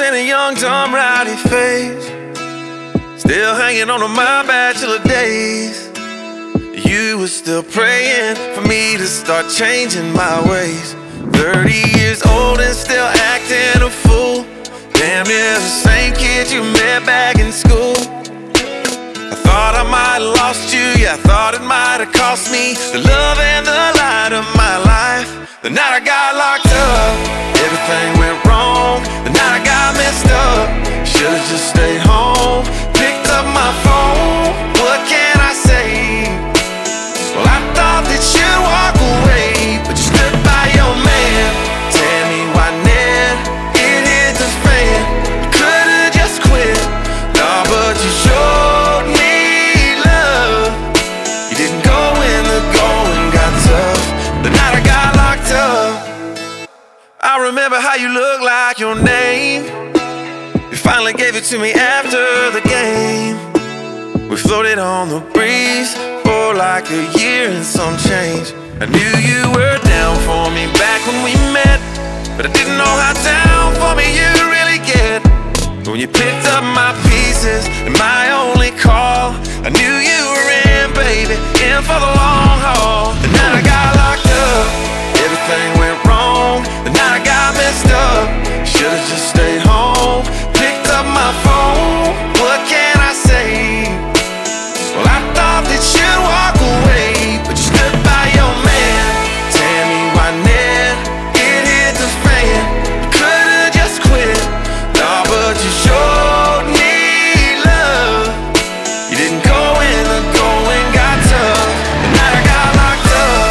in a young, dumb, rowdy phase, still hanging on to my bachelor days. You were still praying for me to start changing my ways. 30 years old and still acting a fool. Damn near the same kid you met back in school. I thought I might have lost you, yeah, I thought it might have cost me the love and the light of my life. The night I got locked up, everything went wrong. The night I got messed up, should've just stayed home. Picked up my phone, what can I say? Well, I thought that you'd walk away, but you stood by your man. Tell me why then it hit the fan. You could've just quit, nah, but you showed me love. You didn't go when the going got tough. The night I got locked up, I remember how you looked like your name. You finally gave it to me after the game. We floated on the breeze for like a year and some change. I knew you were down for me back when we met, but I didn't know how down for me you'd really get. When you picked up my pieces and my only call, I knew you were in, baby, in for the long haul. The night I got locked up, everything went wrong. The night I got messed up, should've just stayed home. Picked up my phone, what can I say? Well, I thought that you'd walk away, but you stood by your man. Tell me why then it hit the fan. You could've just quit, nah, but you showed me love. You didn't go when the going got tough. The night I got locked up,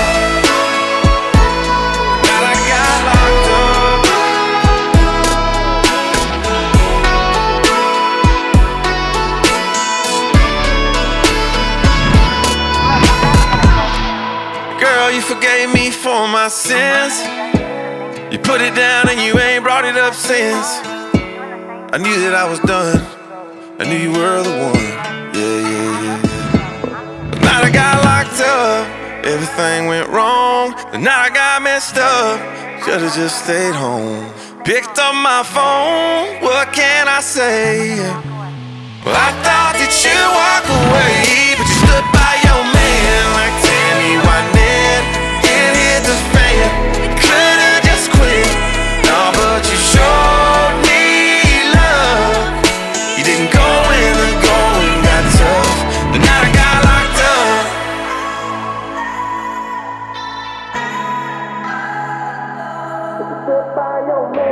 the night I got locked up. Girl, you forgave me for my sins. You put it down and you ain't brought it up since. I knew that I was done, I knew you were the one. Yeah. The night I got locked up, everything went wrong. The night I got messed up, should've just stayed home. Picked up my phone, what can I say? Well, I thought that you'd walk away, but you stood by your man. Like, tell me why then it hit the fan. You could've just quit, no, but you showed me love. You didn't go when the going got tough. The night I got locked up, but you stood by your man.